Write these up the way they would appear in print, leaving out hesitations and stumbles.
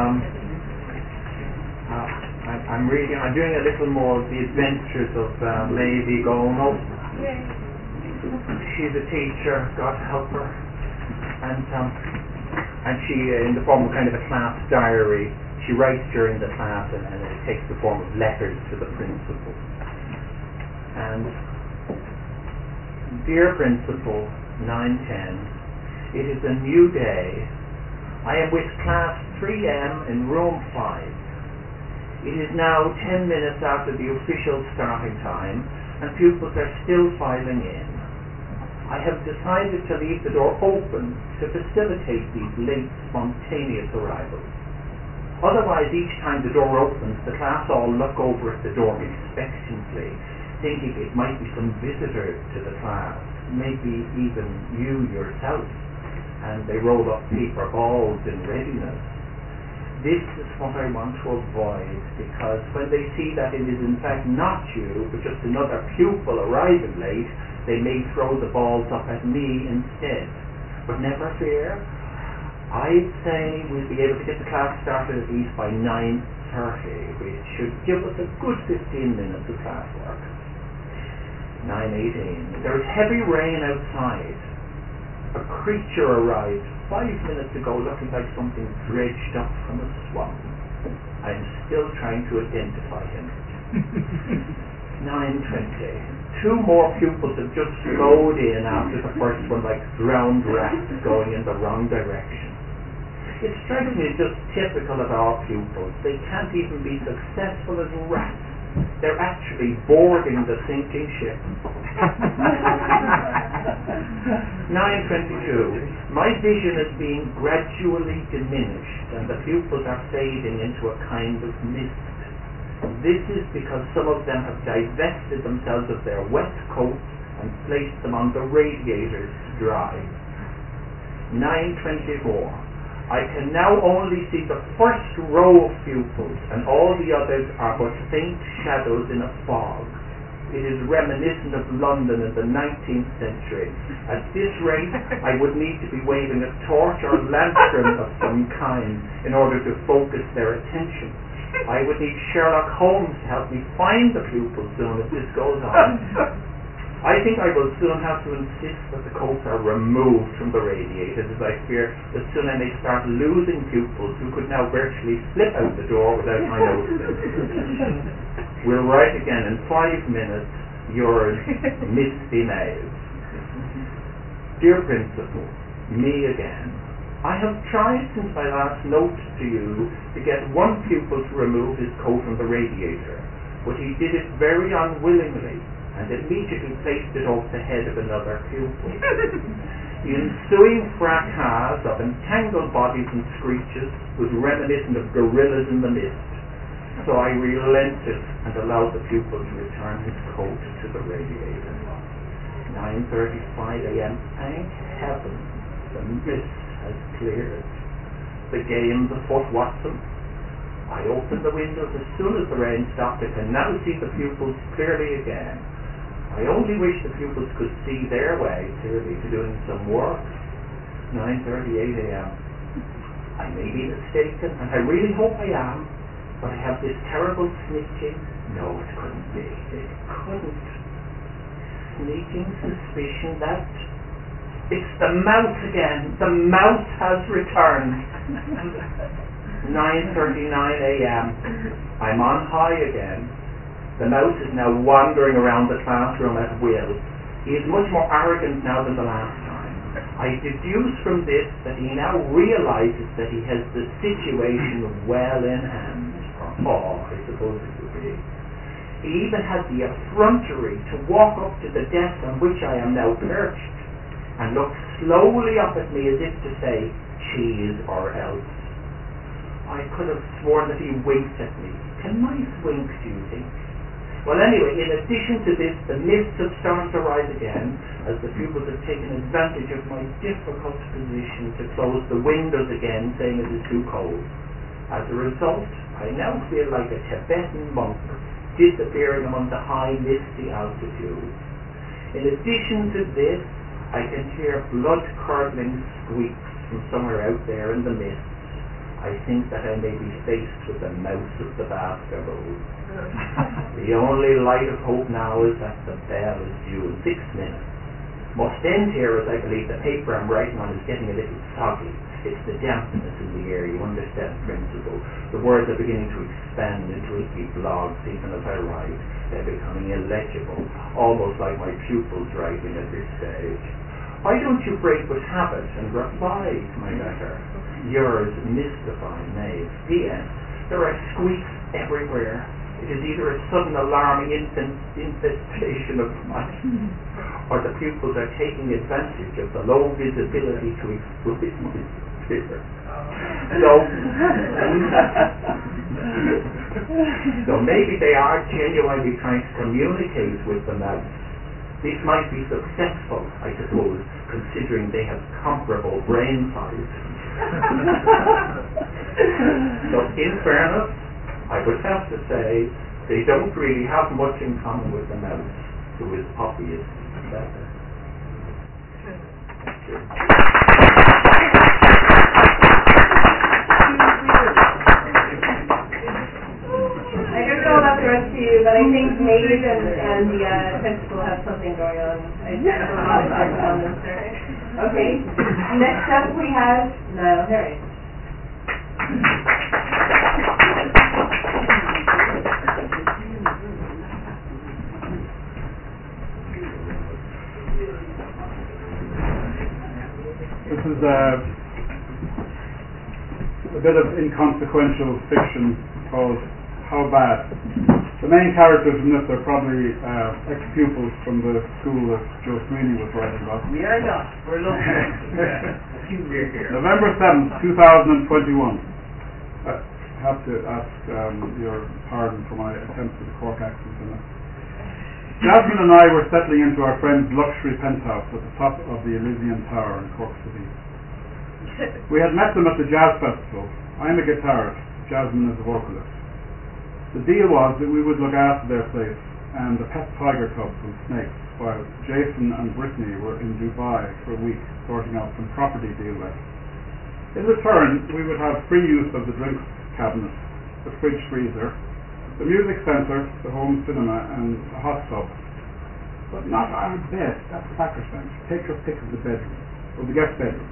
I'm doing a little more of the adventures of Levi Gono. She's a teacher, God help her, and she, in the form of kind of a class diary, she writes during the class, and it takes the form of letters to the principal. And dear principal, 910, it is a new day. I am with class 3M in room 5. It is now 10 minutes after the official starting time, and pupils are still filing in. I have decided to leave the door open to facilitate these late, spontaneous arrivals. Otherwise, each time the door opens, the class all look over at the door expectantly, thinking it might be some visitor to the class, maybe even you yourself, and they roll up paper balls in readiness. This is what I want to avoid, because when they see that it is in fact not you, but just another pupil arriving late, they may throw the balls up at me instead. But never fear, I'd say we'll be able to get the class started at least by 9:30, which should give us a good 15 minutes of class work. 9:18. There is heavy rain outside. A creature arrived 5 minutes ago looking like something dredged up from a swamp. I'm still trying to identify him. 9:20. 2 more pupils have just flowed in after the first one, like drowned rats going in the wrong direction. It strikes me as just typical of our pupils. They can't even be successful as rats. They're actually boarding the sinking ship. 9:22. My vision is being gradually diminished, and the pupils are fading into a kind of mist. This is because some of them have divested themselves of their wet coats and placed them on the radiators to dry. 9:24. I can now only see the first row of pupils, and all the others are but faint shadows in a fog. It is reminiscent of London in the 19th century. At this rate, I would need to be waving a torch or lantern of some kind in order to focus their attention. I would need Sherlock Holmes to help me find the pupils soon if this goes on. I think I will soon have to insist that the coats are removed from the radiators, as I fear that soon I may start losing pupils who could now virtually slip out the door without my noticing. We'll write again in 5 minutes. Yours, Misty Mays. Dear Principal, me again. I have tried since my last note to you to get one pupil to remove his coat from the radiator, but he did it very unwillingly and immediately placed it off the head of another pupil. The ensuing fracas of entangled bodies and screeches was reminiscent of gorillas in the mist, so I relented and allowed the pupil to return his coat to the radiator. 9:35 a.m. Thank heaven, the mist has cleared. The game's afoot, Watson. I opened the windows as soon as the rain stopped. I can now see the pupils clearly again. I only wish the pupils could see their way clearly to doing some work. 9:38 a.m. I may be mistaken, and I really hope I am, but I have this terrible sneaking. No, it couldn't be. It couldn't. Sneaking suspicion that it's the mouse again. The mouse has returned. 9:39 a.m. I'm on high again. The mouse is now wandering around the classroom at will. He is much more arrogant now than the last time. I deduce from this that he now realizes that he has the situation well in hand. Or I suppose it would be. He even has the effrontery to walk up to the desk on which I am now perched and look slowly up at me as if to say, cheese or else. I could have sworn that he winked at me. Can mice wink, do you think? Well, anyway, in addition to this, the mists have started to rise again as the pupils have taken advantage of my difficult position to close the windows again, saying it is too cold. As a result, I now feel like a Tibetan monk disappearing among the high, misty altitudes. In addition to this, I can hear blood-curdling squeaks from somewhere out there in the mist. I think that I may be faced with the mouse of the basketball. The only light of hope now is that the bell is due in 6 minutes. Must end here, as I believe the paper I'm writing on is getting a little soggy. It's the dampness in the air, you understand the principle. The words are beginning to expand into icky blogs even as I write. They're becoming illegible, almost like my pupils writing at this stage. Why don't you break with habit and reply to my letter? Yours, mystifying knave. P.S. There are squeaks everywhere. It is either a sudden alarming infestation of mice, or the pupils are taking advantage of the low visibility to exploit my fear. So maybe they are genuinely trying to communicate with the mouse. This might be successful, I suppose, considering they have comparable brain size. So in fairness, I would have to say they don't really have much in common with the mouse, who is obviously better. I don't know about the rest of you, but I think Maeve and the principal have something going on. I don't know how to talk on this there. Okay, next up we have Niall Harry. This is a bit of inconsequential fiction called How Bad. The main characters in this are probably ex-pupils from the school that Joe Sweeney was writing about. We are not. We're looking. November 7th, 2021. I have to ask your pardon for my attempts at the Cork accent in it. Jasmine and I were settling into our friend's luxury penthouse at the top of the Elysian Tower in Cork City. We had met them at the Jazz Festival. I'm a guitarist, Jasmine is a vocalist. The deal was that we would look after their place and the pet tiger cubs and snakes, while Jason and Brittany were in Dubai for a week sorting out some property deal work. In return, we would have free use of the drinks cabinet, the fridge freezer, the music centre, the home cinema, and a hot tub. But not our bed, that's sacrosanct. Take your pick of the bedroom, or the guest bedroom.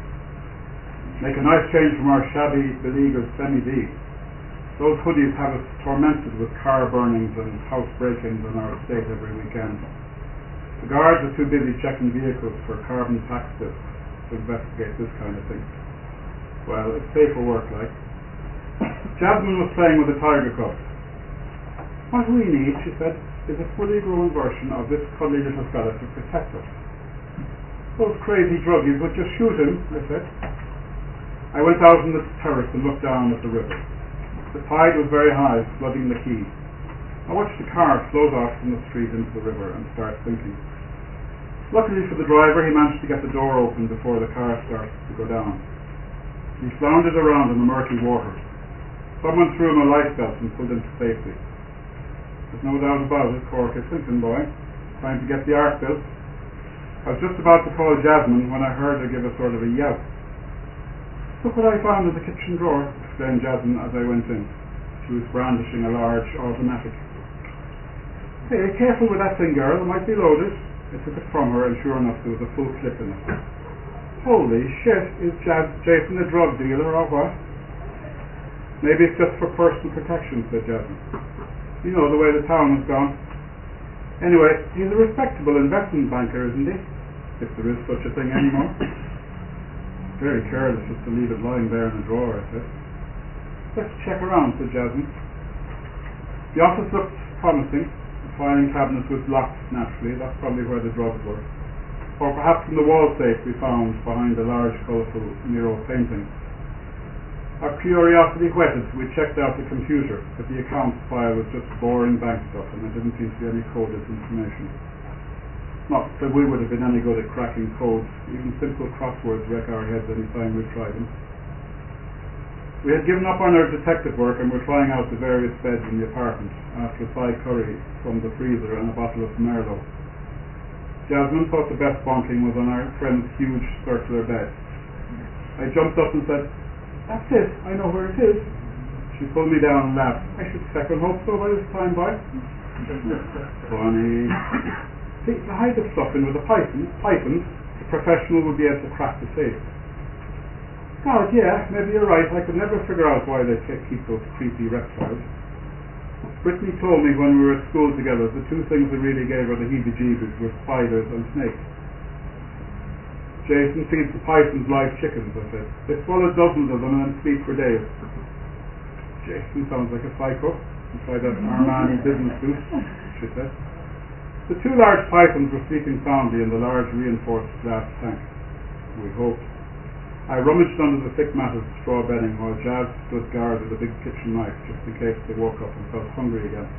Make a nice change from our shabby, beleaguered semi-D. Those hoodies have us tormented with car burnings and house break-ins on our estate every weekend. The guards are too busy checking vehicles for carbon tax discs to investigate this kind of thing. Well, it's safer work, like. Jasmine was playing with the tiger cubs. What we need, she said, is a fully grown version of this cuddly little fella to protect us. Those crazy druggies would just shoot him, I said. I went out on the terrace and looked down at the river. The tide was very high, flooding the quay. I watched the car float off from the street into the river and start sinking. Luckily for the driver, he managed to get the door open before the car started to go down. He floundered around in the murky water. Someone threw him a life belt and pulled him to safety. There's no doubt about it, Cork is sinking, boy. Trying to get the ark built. I was just about to call Jasmine when I heard her give a sort of a yout. Look what I found in the kitchen drawer, exclaimed Jasmine as I went in. She was brandishing a large automatic. Hey, careful with that thing, girl, it might be loaded. I took it from her, and sure enough there was a full clip in it. Holy shit, is Jason a drug dealer or what? Maybe it's just for personal protection, said Jasmine. You know the way the town has gone. Anyway, he's a respectable investment banker, isn't he? If there is such a thing anymore. Very careless just to leave it lying there in the drawer, I said. Let's check around, said Jasmine. The office looked promising. The filing cabinet was locked, naturally. That's probably where the drugs were. Or perhaps in the wall safe we found behind a large, colourful Miro painting. Our curiosity whetted, we checked out the computer, but the accounts file was just boring bank stuff and there didn't seem to be any coded information. Not that we would have been any good at cracking codes. Even simple crosswords wreck our heads any time we've tried them. We had given up on our detective work and were trying out the various beds in the apartment after a Thai curry from the freezer and a bottle of Merlot. Jasmine thought the best bonking was on our friend's huge circular bed. I jumped up and said, That's it, I know where it is. She pulled me down and laughed. I should second hope so by this time, boy. Funny. See, to hide the stuff in with the pythons, the professional would be able to crack the safe. God, yeah, maybe you're right. I could never figure out why they keep those creepy reptiles. Brittany told me when we were at school together the two things that really gave her the heebie-jeebies were spiders and snakes. Jason feeds the pythons live chickens, I said. They swallow dozens of them and then sleep for days. Jason sounds like a psycho inside that Armani business suit, she said. The two large pythons were sleeping soundly in the large reinforced glass tank. We hoped. I rummaged under the thick mat of straw bedding while Jazz stood guard with a big kitchen knife just in case they woke up and felt hungry again.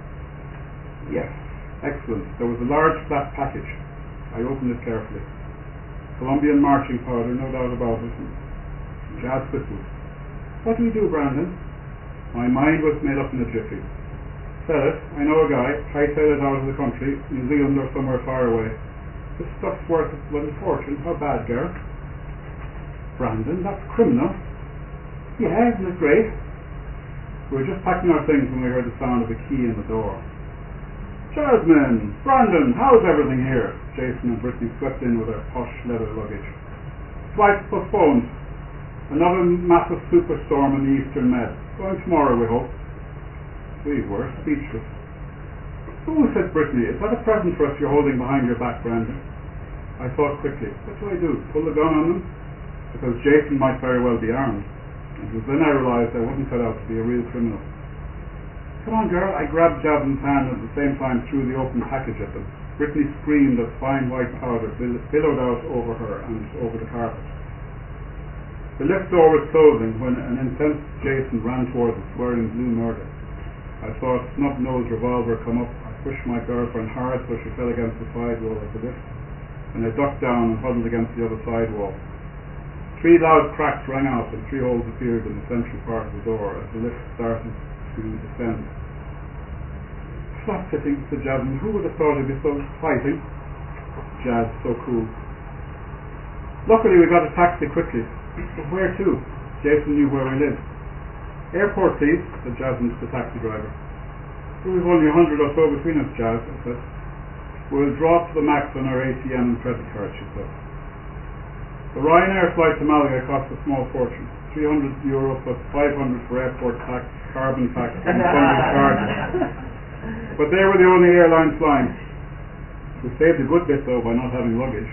Yes, excellent. There was a large flat package. I opened it carefully. Colombian marching powder, no doubt about it. Jazz whistled. What do we do, Brandon? My mind was made up in a jiffy. Sell it. I know a guy. Hightail it out of the country, New Zealand or somewhere far away. This stuff's worth a bloody fortune. How bad, girl? Brandon, that's criminal. Yeah, isn't it great? We were just packing our things when we heard the sound of a key in the door. Jasmine! Brandon, how's everything here? Jason and Brittany swept in with their posh leather luggage. Flight postponed. Another massive superstorm in the Eastern Med. Going tomorrow, we hope. We were speechless. Oh, said Brittany, is that a present for us you're holding behind your back, Brandon? I thought quickly, what do? Pull the gun on them? Because Jason might very well be armed. It was then I realised I wasn't cut out to be a real criminal. Come on, girl. I grabbed Jasmine's hand and at the same time threw the open package at them. Brittany screamed as fine white powder billowed out over her and over the carpet. The lift door was closing when an intense Jason ran towards us wearing blue murder. I saw a snub-nosed revolver come up. I pushed my girlfriend hard so she fell against the side wall of the lift, and I ducked down and huddled against the other side wall. 3 loud cracks rang out and 3 holes appeared in the central part of the door as the lift started to descend. Flat-fitting, said Jasmine. Who would have thought it'd be so exciting? Jazz, so cool. Luckily we got a taxi quickly. But where to? Jason knew where we lived. Airport, please, said Jasmine to the taxi driver. We've only 100 or so between us, Jazz, I said. We'll draw to the max on our ATM and credit card, she said. The Ryanair flight to Malaga cost a small fortune. €300 plus 500 for airport tax, carbon tax, and funding charges. But they were the only airlines flying. We saved a good bit though by not having luggage.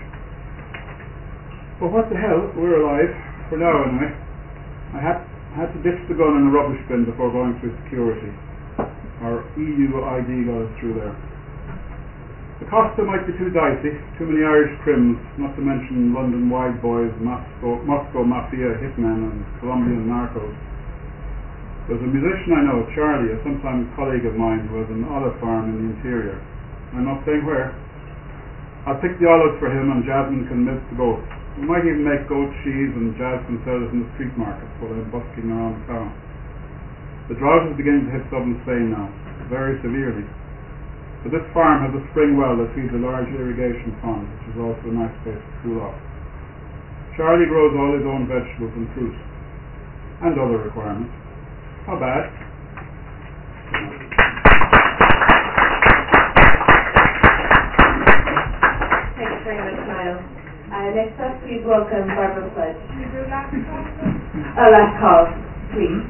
But what the hell, we're alive, for now anyway. I had to ditch the gun in the rubbish bin before going through security. Our EU ID got us through there. The Costa might be too dicey, too many Irish crims, not to mention London wide boys, Moscow Mafia hitmen and Colombian narcos. There's a musician I know, Charlie, a sometime colleague of mine who has an olive farm in the interior. I'm not saying where. I'll pick the olives for him and Jasmine can milk the goats. We might even make goat cheese and Jazz can sell it in the street markets while I'm busking around the town. The drought is beginning to hit southern Spain now, very severely. But this farm has a spring well that feeds a large irrigation pond, which is also a nice place to cool off. Charlie grows all his own vegetables and fruit, and other requirements. How bad? Thanks very much, Niall. Next up, please welcome Barbara Pledge. Last call, please.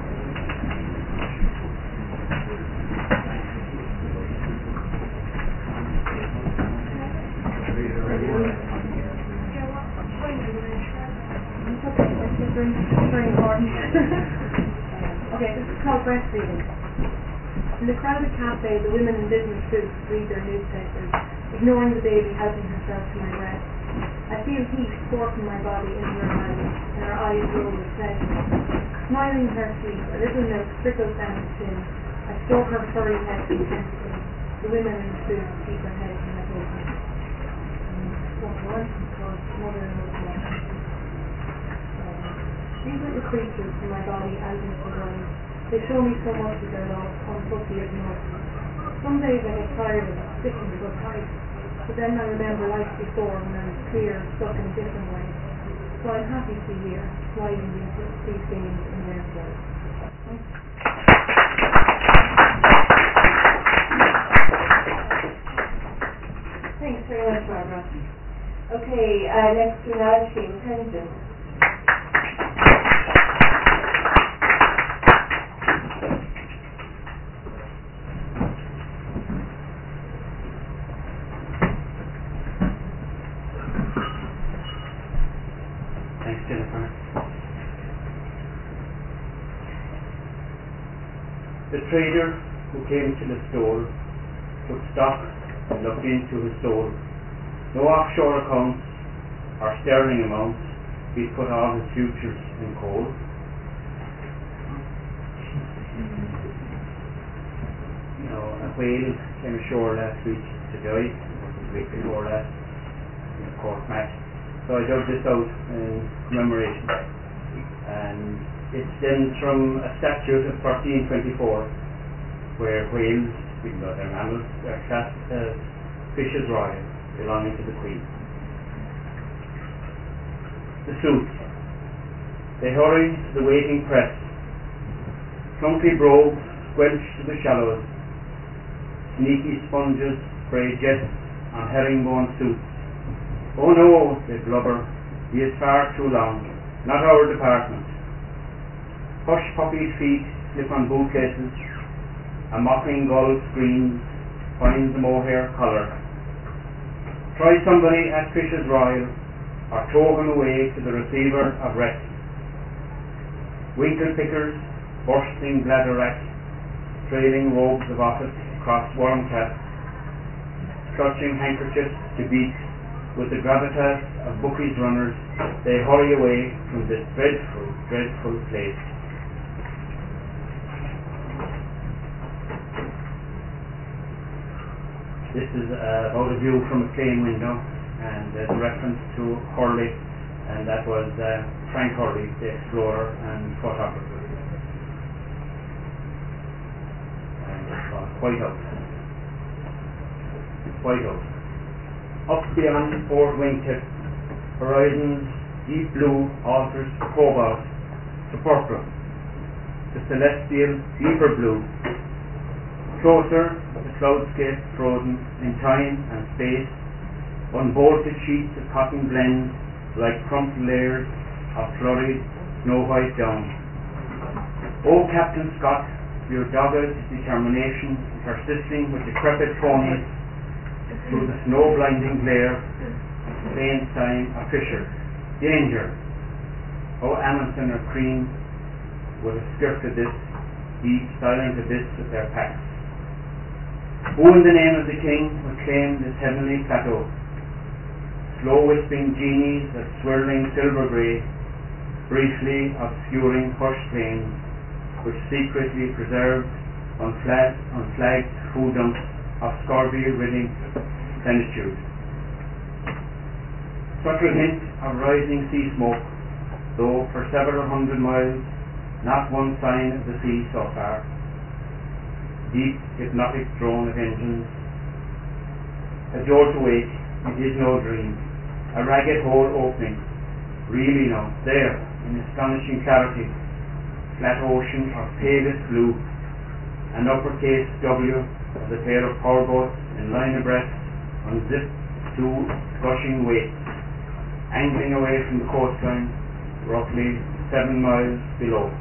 Very important. Okay, this is called breastfeeding. In the crowded cafe, the women in business suits read their newspapers, ignoring the baby helping herself to my breast. I feel heat pour from my body into her eyes, and her eyes roll with pleasure. Smiling in her sleep, a little milk trickles down her chin. I stroke her furry head intensely. The women in the suits keep their heads in my bosom. What was because mother-in-law. These little creatures from my body out into the world. They show me so much of their love, unfussy as most. Some days I get tired of sticking so tight, but then I remember life before when I was clear, stuck in a different way. So I'm happy to be here, smiling these games in their place. Thanks very much, Barbara. Okay, next to now Shane Pennington. Thanks, Jennifer. The trader who came to the store took stock and looked into his soul. No offshore accounts or sterling amounts, he'd put all his futures in coal. You know, a whale came ashore last week to die, the week before last, in a court match. So I dug this out in commemoration. And it stems from a statute of 1324 where whales, even though they're mammals, are classed as fishes royal, belonging to the Queen. The suits. They hurry to the waiting press. Clumpy brogues squelch to the shallows. Sneaky sponges spray jets on herringbone suits. Oh no, they blubber, he is far too long, not our department. Hush puppied feet slip on bootlaces. A mocking gull screams, finds the mohair collar. Try somebody at Fisher's Royal, or tow him away to the receiver of rest. Winkle pickers, bursting bladder rats, trailing robes of office across worm caps, clutching handkerchiefs to beat with the gravitas of bookies runners, they hurry away from this dreadful, dreadful place. This is about a view from a plane window, and there's a reference to Hurley, and that was Frank Hurley, the explorer and photographer. And it's called Whiteout. Whiteout. Up beyond Fort Wingtip, horizon's deep blue alters cobalt to purple, to celestial deeper blue. Closer, the cloudscape frozen in time and space, unbolted sheets of cotton blend like crumpled layers of flurried snow-white down. O Captain Scott, your dogged determination persisting with decrepit ponies through the snow-blinding glare, faint sign of Fisher. Danger! O Amundsen or Cream would have skirted this deep silent abyss with their packs. Who in the name of the King would claim this heavenly plateau? Slow wisping genies of swirling silver grey, briefly obscuring hushed plains, which secretly preserved unflagged food dumps of scurvy-ridding plenitude. Subtle hint of rising sea smoke, though for several hundred miles, not one sign of the sea so far. Deep hypnotic drone of engines. A jolt awake, it is no dream. A ragged hole opening. Really now, there, in astonishing clarity, flat ocean of palest blue, an uppercase W of the pair of power boats in line abreast, unzipped two gushing weights, angling away from the coastline, roughly 7 miles below.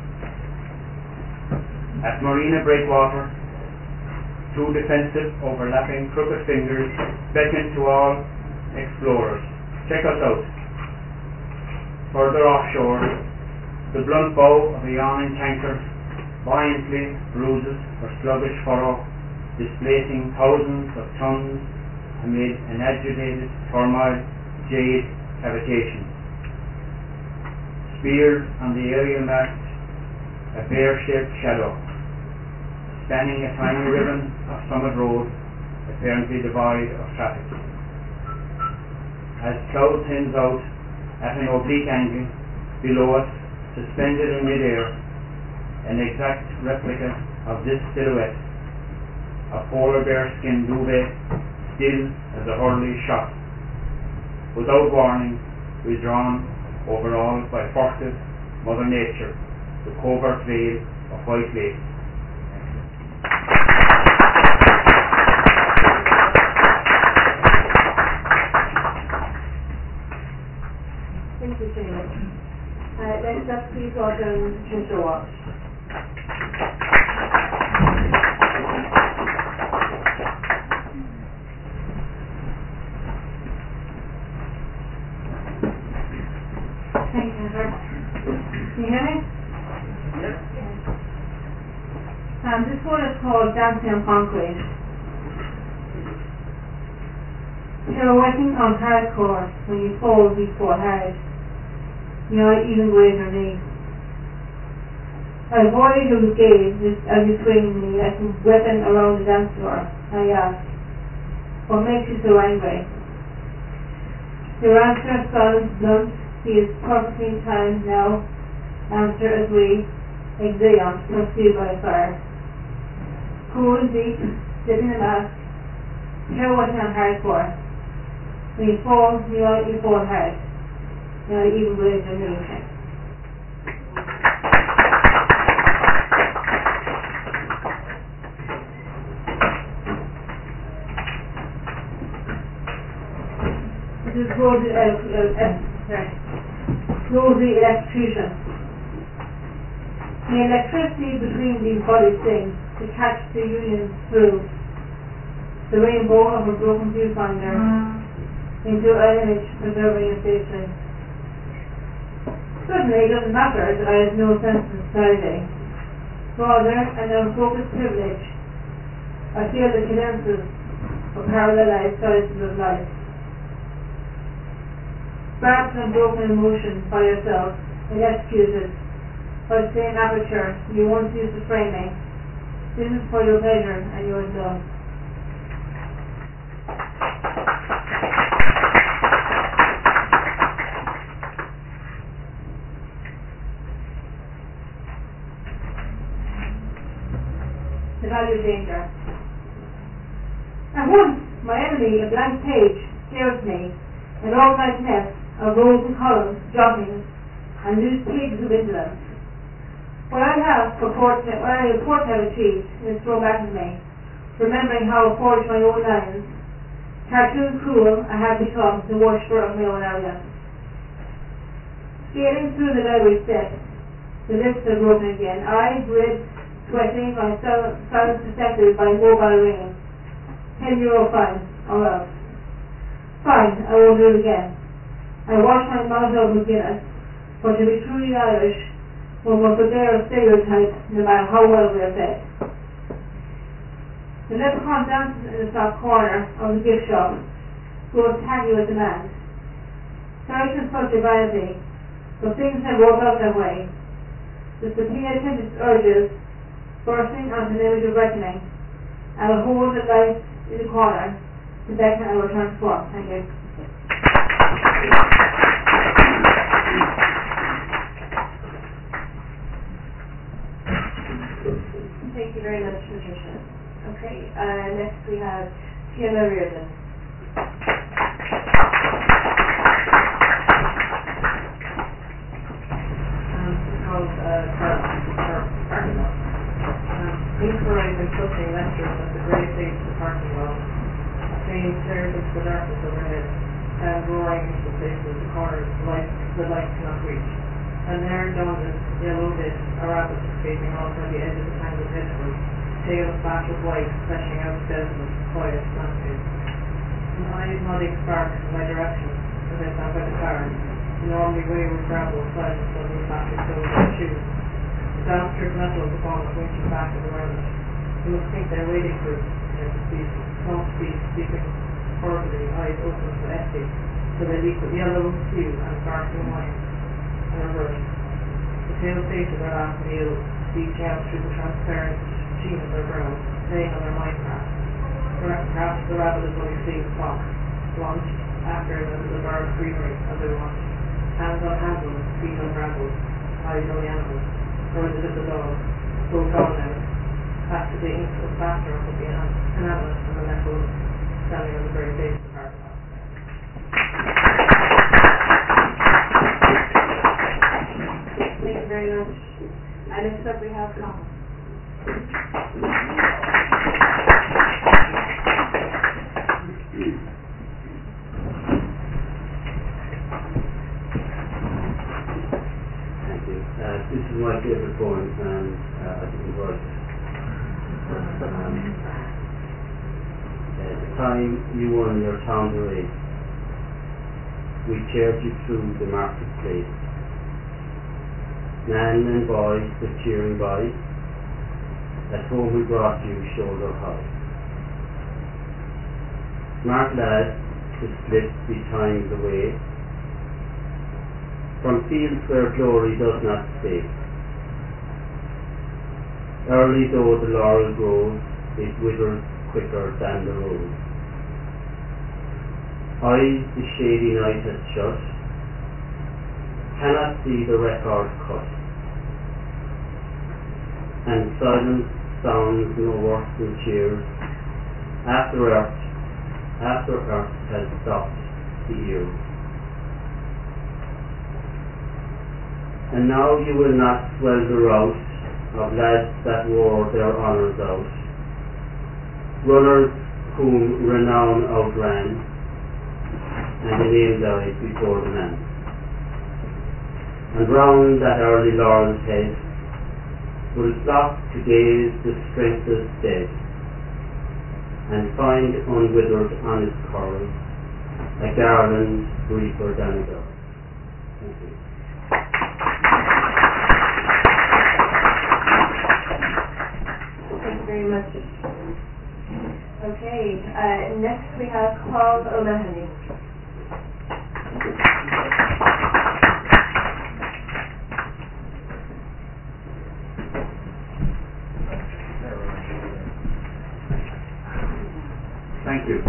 At Marina Breakwater, two defensive, overlapping crooked fingers beckon to all explorers. Check us out. Further offshore, the blunt bow of a yawning tanker buoyantly bruises her sluggish furrow, displacing thousands of tons amid an agitated turmoil, jade habitation. Speared on the aerial mast, a bear-shaped shadow, spanning a tiny ribbon of Summit Road, apparently devoid of traffic. As cloud thins out at an oblique angle below us, suspended in mid-air, an exact replica of this silhouette, a polar bear skin duvet, still as a Hurley shot. Without warning, withdrawn overawed by furtive Mother Nature, the covert veil of white lace. Thank you, Shane. Next up, please welcome Mr. Walsh. Thank you, Heather. Can you hear me? Yep. This one is called Dancing on Concrete. You're working on hardcore when you fall hard. You know, even with your knee. I avoid your gaze as you swing me like a weapon around the dance floor. I ask, what makes you so angry? Your answer sounds blunt. He is perfectly timed now. Answer as we exeunt, pursued by fire. Cool and deep, dipping the mask. You're working on hardcore. When you fall hard. You know, even with your knee. This is Rosie electrocution. The electricity between these body things to catch the union through the rainbow of a broken viewfinder into an image preserving a safety. Suddenly it doesn't matter that I have no sense of society. Rather, an unfocused privilege. I feel the cadences of parallelized sizes of life. Sparked and broken emotion by yourself, and executed by the same aperture you once used to frame me. This is for your pleasure and yours alone. The value of danger. At once, my enemy, a blank page, scares me, an organized mess of rows and columns, jottings, and loose pigs of indolence. What I report to have achieved is thrown back at me, remembering how I forged my own lines. Cartoon cruel, I have become the worshipper of my own arrogance. Scaling through the library steps, the lifts are broken again. I, grid, sweating, my silence detected by mobile ringing. €10 fine, or else. Fine, I won't do it again. I wash my mouth out with Guinness, but to be truly Irish, one must dare a stereotype no matter how well we are fed. The leprechaun dances in the top corner of the gift shop, grows taggy with demand. Sorry to insult your vanity, but things have worked out that way. The subpoena urges bursting onto an image of reckoning, and a hold that lies in the corner to beckon and return to form. Thank you. Thank you very much, Patricia. Okay, next we have Fiona Reardon. It's called parking lot. Inquiries and clustering lectures at the grey face of the parking lot. Train stares into the darkness overhead, and roaring into the places of the corners the light cannot reach. And there dawned yellow bits, a rabbit escaping off on the edge of the tangled hedgerow, tail splashed with white, fleshing out desolate, quiet landscape. An eye-nodding spark in my direction, as I sat by the car, enormously wayward gravel sliding suddenly plastic soles of my shoes. The down-stripped metal of the bonnet winching back at the round. You must think they're waiting for us, these small speed, sleeping horribly, eyes open to empty, so they leak with yellow hue and sparkling wine. Reverse. The pale faces are last meal, leaching out through the transparent sheen of their brows, playing on their minecraft. Perhaps the rabbit is only seeing the fox, launched after the bird greenery as they watch. Hands on handles, feet on gravel, eyes on the animals. Or is it the dog? Both gone now. After the ink was faster up with the inanimate and the metal standing on the very face of the parking lot. And next up we have Colin. Thank you. This is my favorite poem, and I didn't write it. The time you won your town race, we cheered you through the marketplace. Man and boy were cheering by. At home we brought you shoulder high. Smart lads to slip betimes away from fields where glory does not stay. Early though the laurel grows, it withers quicker than the rose. Eyes the shady night has shut, cannot see the record cut, and silence sounds no worse than cheers after earth has stopped the ears. And now you will not swell the rout of lads that wore their honours out, runners whom renown outran, and the name died before the man. And round that early laurel's head will flock to gaze the strengthless dead, and find unwithered on his curl a garland briefer than a girl. Thank you. Thank you very much. Okay, next we have Paul O'Mahony. Thank you.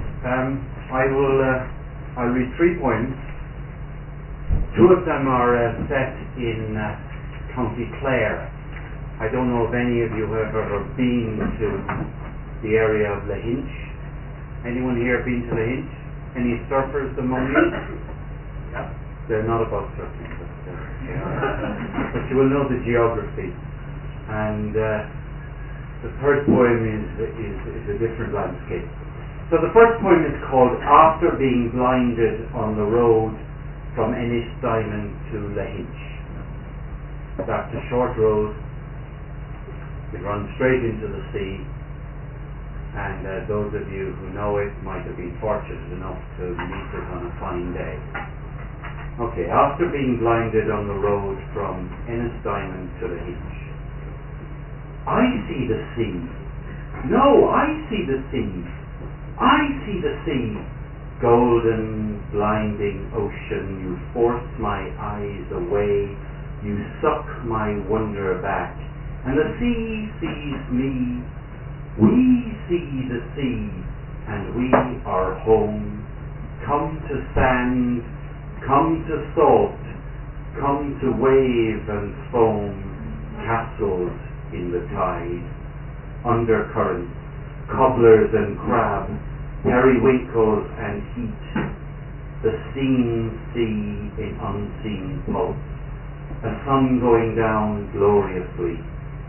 I'll read 3 poems. 2 of them are set in County Clare. I don't know if any of you have ever been to the area of Lahinch. Anyone here been to Lahinch? Any surfers among you? Yeah. They're not about surfing, but you will know the geography. And the third poem is a different landscape. So the first poem is called After Being Blinded on the Road from Ennisdiamond to Lahinch. That's a short road. It runs straight into the sea, and those of you who know it might have been fortunate enough to meet it on a fine day. Okay, after being blinded on the road from Ennisdiamond to Lahinch. I see the sea. No, I see the sea. I see the sea. Golden, blinding ocean, you force my eyes away. You suck my wonder back. And the sea sees me. We see the sea, and we are home. Come to sand, come to salt, come to wave and foam, castles in the tide, undercurrents, cobblers and crab, periwinkles and heat, the seen sea in unseen pulse, a sun going down gloriously,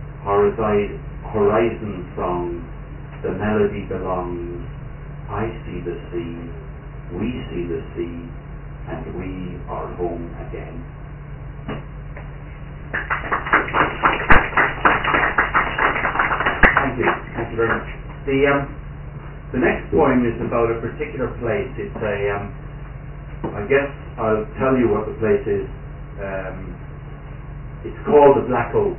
horizon song, the melody belongs. I see the sea, we see the sea, and we are home again. Thank you very much. The next poem is about a particular place. It's I guess I'll tell you what the place is. It's called the Black Oak.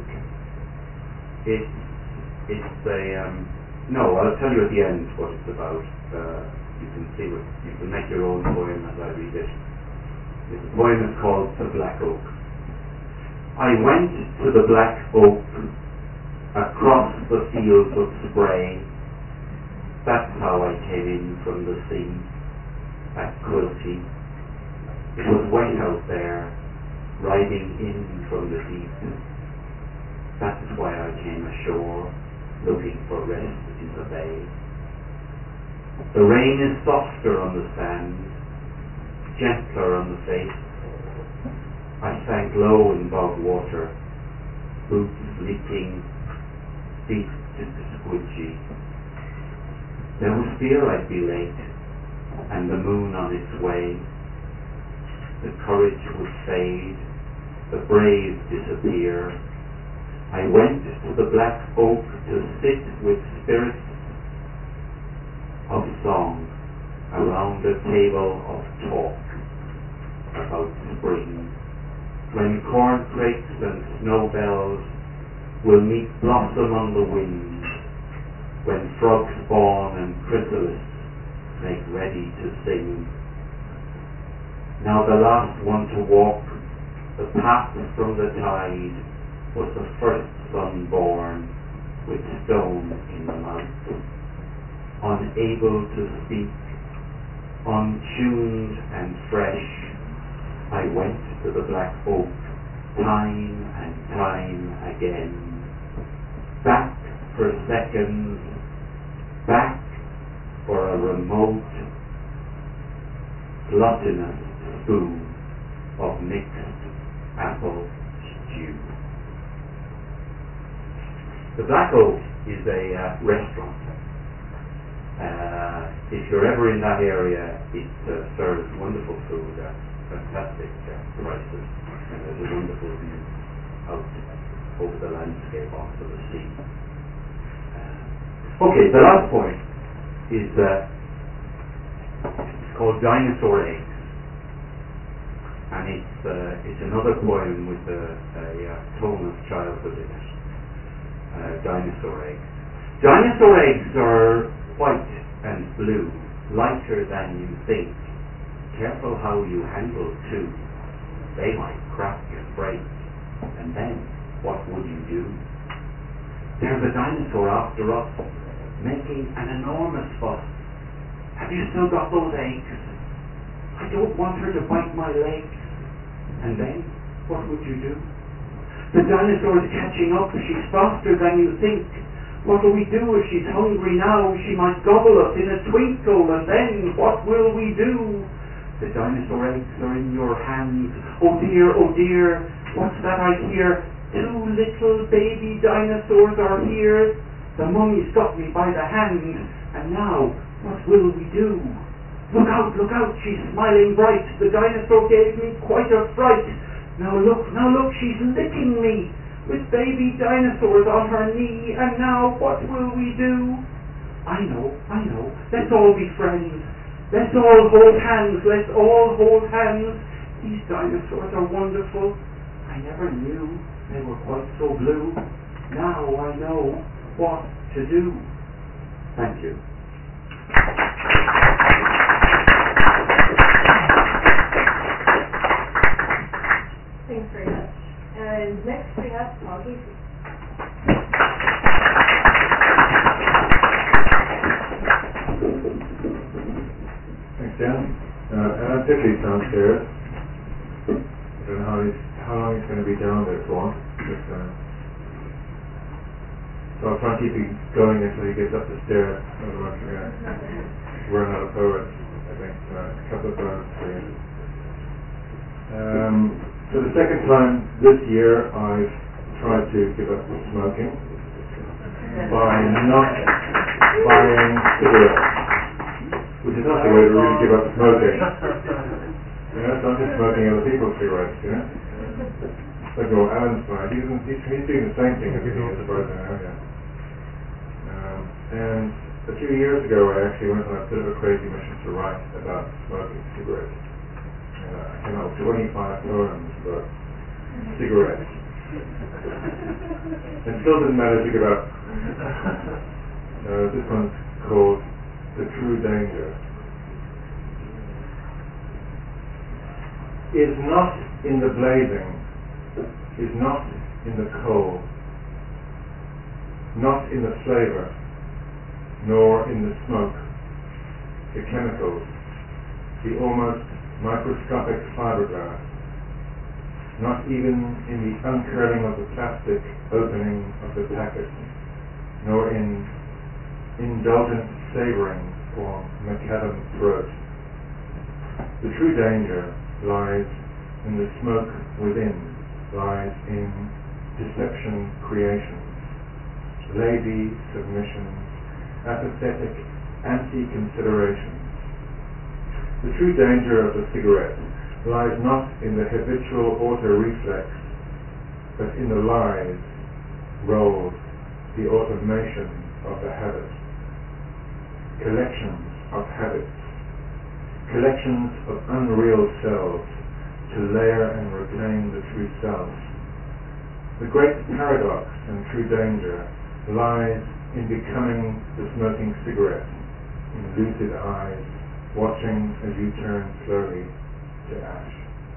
No, I'll tell you at the end what it's about. You can see you can make your own poem as I read it. The poem is called The Black Oak. I went to the Black Oak across the fields of spray. That's how I came in from the sea at Quilty. It was wet out there, riding in from the deep. That's why I came ashore, looking for rest in the bay. The rain is softer on the sand, gentler on the face. I sank low in bog water, boots leaking, feet squidgy. There was fear I'd be late, and the moon on its way. The courage would fade, the brave disappear. I went to the black oak to sit with spirits of song around a table of talk about spring, when corncrakes and snowbells will meet blossom on the wind, when frogs spawn and chrysalis make ready to sing. Now the last one to walk the path from the tide was the first son born with stone in the mouth, unable to speak, untuned and fresh. I went to the black oak time and time again, back for seconds, back for a remote, gluttonous spoon of mixed apple stew. The Black Oak is a restaurant. If you're ever in that area, it serves wonderful food at fantastic prices, and there's a wonderful view out over the landscape onto the sea. Okay, the last point is it's called Dinosaur Eggs, and it's another poem with a tone of childhood in it. Dinosaur eggs. Dinosaur eggs are white and blue, lighter than you think. Careful how you handle too. They might crack and break. And then, what would you do? There's a dinosaur after us, making an enormous fuss. Have you still got those eggs? I don't want her to bite my legs. And then, what would you do? The dinosaur is catching up. She's faster than you think. What do we do if she's hungry now? She might gobble us in a twinkle, and then what will we do? The dinosaur eggs are in your hands. Oh dear, what's that I hear? 2 little baby dinosaurs are here. The mummy's got me by the hand, and now what will we do? Look out, she's smiling bright. The dinosaur gave me quite a fright. Now look, she's licking me, with baby dinosaurs on her knee, and now what will we do? I know, let's all be friends. Let's all hold hands. These dinosaurs are wonderful. I never knew they were quite so blue. Now I know what to do. Thank you. Thanks very much. And next we have Paul Casey. Thanks, Jan. I'm Dickley downstairs. I don't know how long he's going to be down there for. But, so I'll try and keep him going until he gets up the stairs. Otherwise we're going to run out of poets, I think. A couple of poems for you. For the second time this year, I've tried to give up smoking by not buying cigarettes, which is not the way to really give up smoking. So I'm just smoking other people's cigarettes, Like Alan's fine. He's doing the same thing as me as far as I know, And a few years ago, I actually went on a bit of a crazy mission to write about smoking cigarettes. I came out with 25 poems about cigarettes. And still didn't manage to give up. This one's called The True Danger. Is not in the blazing, is not in the coal, not in the flavor, nor in the smoke, the chemicals, the almost microscopic fiberglass, not even in the uncurling of the plastic opening of the packet, nor in indulgent savoring or macadam throat. The true danger lies in the smoke within, lies in deception creations, lazy submissions, apathetic anti-considerations. The true danger of the cigarette lies not in the habitual auto-reflex, but in the lies, roles, the automation of the habit. Collections of habits, collections of unreal selves to layer and retain the true self. The great paradox and true danger lies in becoming the smoking cigarette, in lucid eyes, watching as you turn slowly to ash.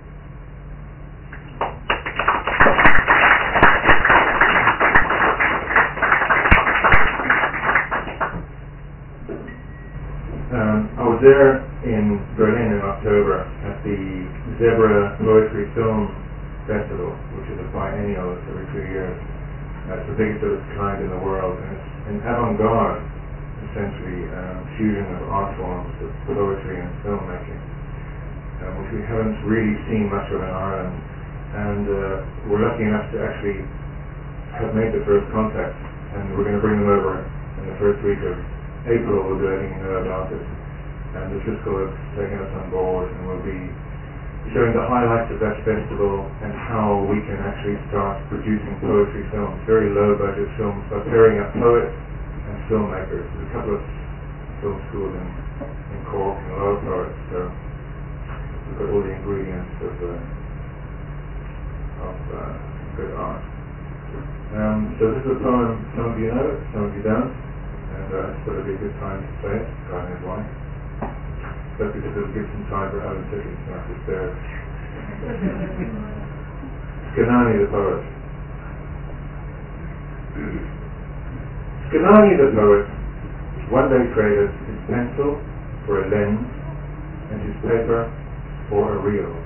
I was there in Berlin in October at the Zebra Poetry Film Festival, which is a biennial, it's every 2 years. It's the biggest of its kind in the world, and it's an avant-garde, essentially, fusion of art forms, of poetry and filmmaking, which we haven't really seen much of in Ireland. And we're lucky enough to actually have made the first contact, and we're going to bring them over in the first week of April. We'll do anything you know about it. And the Fiscal has taken us on board, and we'll be showing the highlights of that festival and how we can actually start producing poetry films, very low budget films, by pairing up poets and filmmakers. There's a couple of film schools in Cork and a lot of poets, so we've got all the ingredients of good art. So this is a poem some of you know, some of you don't, and I thought it'd be a good time to say it, God knows why. But because it'll give some time for Alan Tickets not to spare. Skanani the poet. Skanani the poet one day traded his pencil for a lens and his paper for a reel.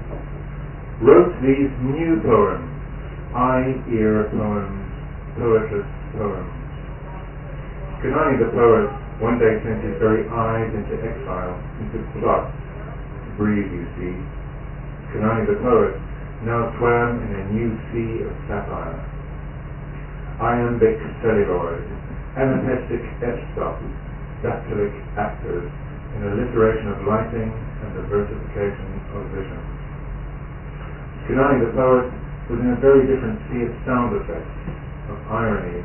Wrote these new poems, eye-ear poems, poetless poems. Skanani the poet one day sent his very eyes into exile, into blood, to breathe, you see. Skanani the poet now swam in a new sea of sapphire. Iambic celluloid, anamnestic f-stop, dactylic actors, in alliteration of lighting and the versification of vision. Skanani the poet was in a very different sea of sound effects, of irony,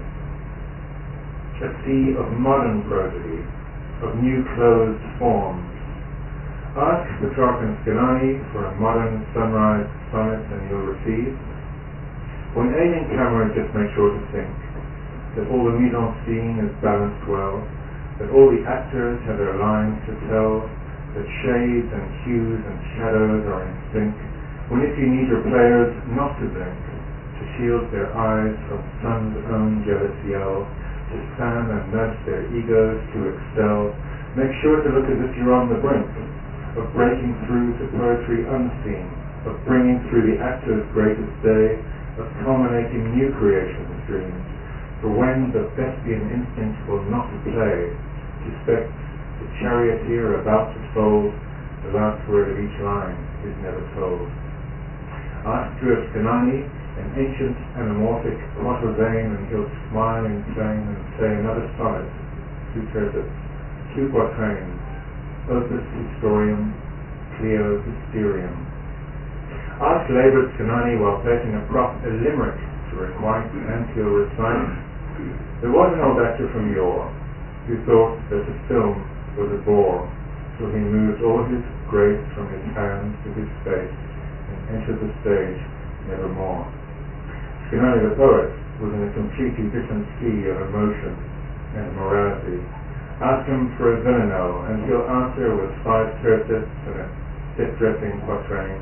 a sea of modern prosody, of new closed forms. Ask Petrarch and Skanani for a modern sunrise sonnet and you'll receive. When aiming cameras, just make sure to think that all the mise-en-scene is balanced well, that all the actors have their lines to tell, that shades and hues and shadows are in sync. When if you need your players not to blink, to shield their eyes from sun's own jealous yell, to fan and nudge their egos to excel, make sure to look as if you're on the brink of breaking through to poetry unseen, of bringing through the actor's greatest day, of culminating new creations dreams. For when the thespian instinct will not play, suspect the charioteer about to fold, the last word of each line is never told. Ask Stuart Skanani, an ancient anamorphic quatrain, and he'll smile in plain and say another sonnet, 2 tercets, 2 quatrains, opus historium, Clio hysterium. Ask laboured Skanani while placing a prop, a limerick to requite, and he'll recite. There was an old actor from yore who thought that the film was a bore, so he moved all his grace from his hands to his face and entered the stage nevermore. Skanani the poet was in a completely different sea of emotion and morality. Ask him for a villanelle, and he'll answer with 5 tercets and a set-dressing quatrain.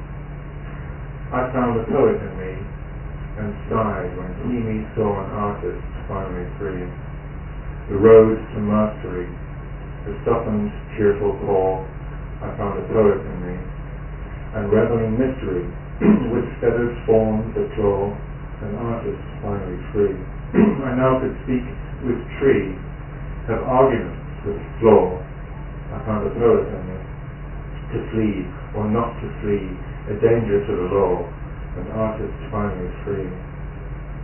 I found the poet in me, and sighed when me saw an artist finally free. The road to mastery, the softened, cheerful call, I found a poet in me, and reveling mystery, with feathered forms that claw, an artist finally free. I now could speak with tree, have arguments with flaw. I found a poet in me. To flee or not to flee, a danger to the law, an artist finally free.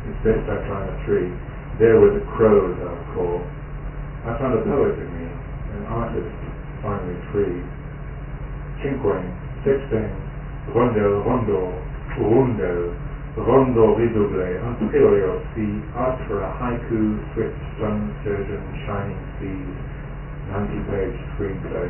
It's best I climb a tree. There were the crows I would call. I found a poet in me, an artist finely freed. Cinque, sexte, rondo, rondo ridouble, anterior, see, art for a haiku, swift, sun, surgeon, shining seas, 90-page screenplay.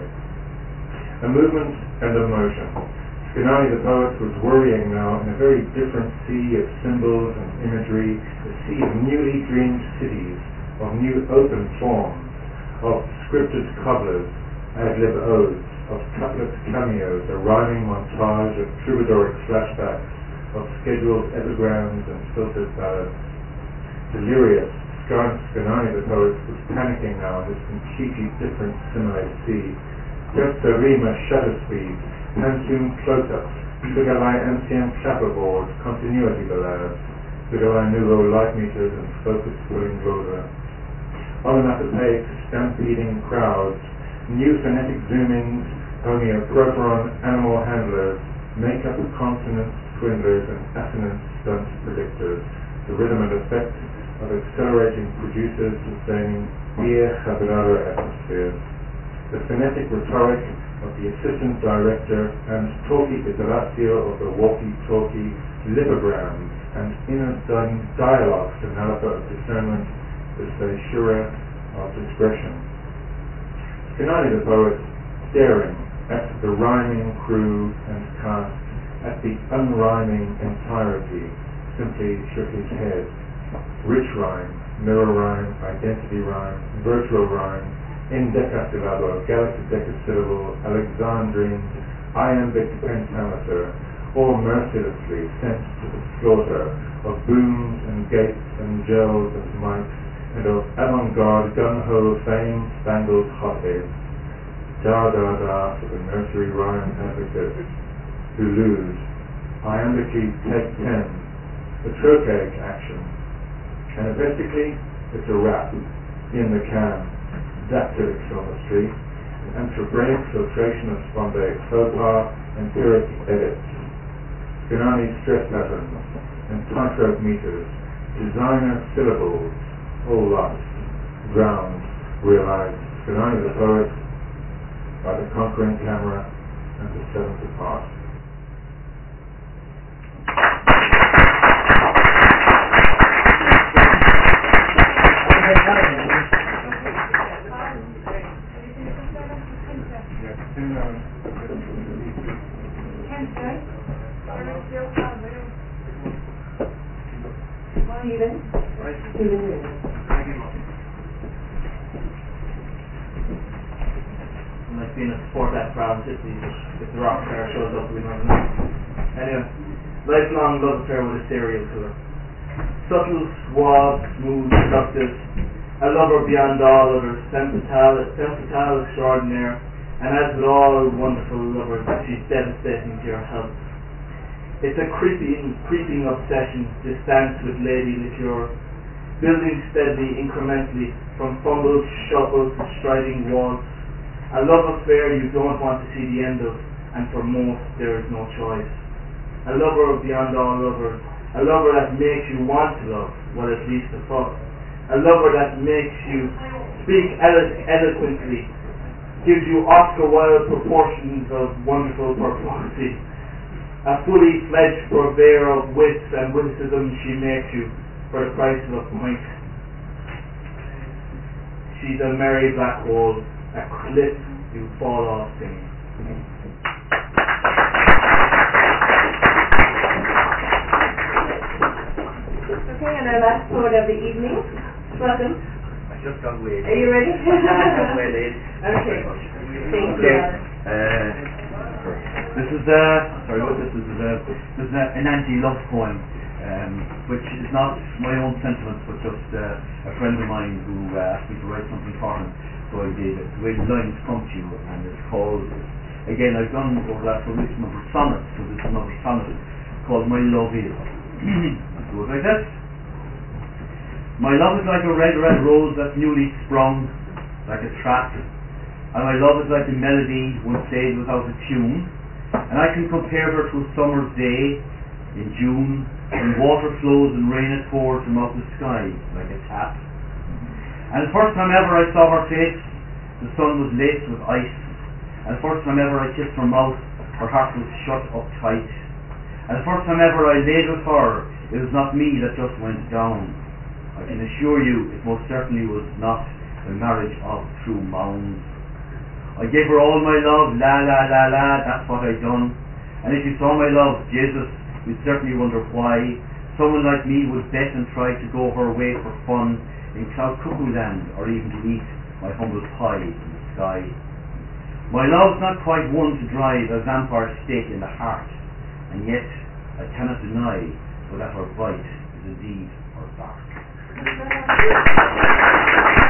A movement and a motion. Skinani the poet was worrying now in a very different sea of symbols and imagery, a sea of newly dreamed cities, of new open forms, of scripted cobblers, ad-lib odes, of couplet cameos, a rhyming montage of troubadouric flashbacks, of scheduled epigrams and filtered ballads. Delirious, Skinani the poet was panicking now in this completely different simile sea. Just a rima shutter speed, hand-tuned close-ups, Sugarline MCM clapperboards, continuity ballades, Sugarline nouveau light meters and focus pulling rover. Onomatopoeic stampeding crowds, new phonetic zoom-ins, homeoproteron animal handlers, make-up consonants, swindlers and assonance stunt predictors, the rhythm and effect of accelerating producers sustaining beer hablado atmospheres. The phonetic rhetoric of the assistant director and talkie iteratio of the walkie-talkie lipograms and inner dialogues to Nalapa of discernment, the Seishura of discretion. Skinani the poet, staring at the rhyming crew and cast, at the unrhyming entirety, simply shook his head. Rich rhyme, mirror rhyme, identity rhyme, virtual rhyme, indecassyllable, galactodecassyllable, alexandrine, iambic pentameter, all mercilessly sent to the slaughter of booms and gates and gels and mics, and of avant-garde gung-ho fame-spangled hotheads. Da da da for the nursery rhyme advocates who lose, iambically take 10, the trochaic action, and basically it's a wrap, in the can. Dactylic sophistry, anthrobraic filtration of spondaic faux pas, empiric edits, Skinani's stress patterns, and tightrope meters, designer syllables, all lost, drowned, realized, Skinani the poet, by the conquering camera and the seventh apart. Like being a sport at Brown City, if the rock star shows up, we never know. Anyway, lifelong love affair with a serial killer. Subtle, suave, smooth, seductive, a lover beyond all others, femme fatale extraordinaire, and as with all wonderful lovers, she's devastating to your health. It's a creeping obsession, this dance with Lady Liqueur, building steadily, incrementally, from fumbles, shuffles, to striding waltz. A love affair you don't want to see the end of, and for most there is no choice. A lover beyond all lovers, a lover that makes you want to love, well at least a fuck. A lover that makes you speak eloquently, gives you Oscar Wilde proportions of wonderful perplexity. A fully fledged purveyor of wits and witticism she makes you for the price of a pint. She's a merry black hole, a cliff you fall off singing. Okay, and our last poet of the evening. Welcome. I just got waited. Are you ready? I got waited. Okay. Thank Okay. you. This is an anti-love poem, which is not my own sentiments, but just a friend of mine who asked me to write something for him, so I did. The way the lines come to you, and it's called, again, I've done over the last week number sonnets, so this is another sonnet called My Love Is. It goes like this. My love is like a red rose that's newly sprung, like a trap, and my love is like a melody once stayed without a tune, and I can compare her to a summer's day in June, when water flows and rain it pours from out the sky like a tap. And the first time ever I saw her face, the sun was laced with ice. And the first time ever I kissed her mouth, her heart was shut up tight. And the first time ever I laid with her, it was not me that just went down. I can assure you it most certainly was not the marriage of true mounds. I gave her all my love, la la la la, that's what I done. And if you saw my love, Jesus, you'd certainly wonder why someone like me would bet and try to go her way for fun in Cloud Cuckoo Land, or even to eat my humble pie in the sky. My love's not quite one to drive a vampire stake in the heart, and yet I cannot deny but that her bite is indeed her bark.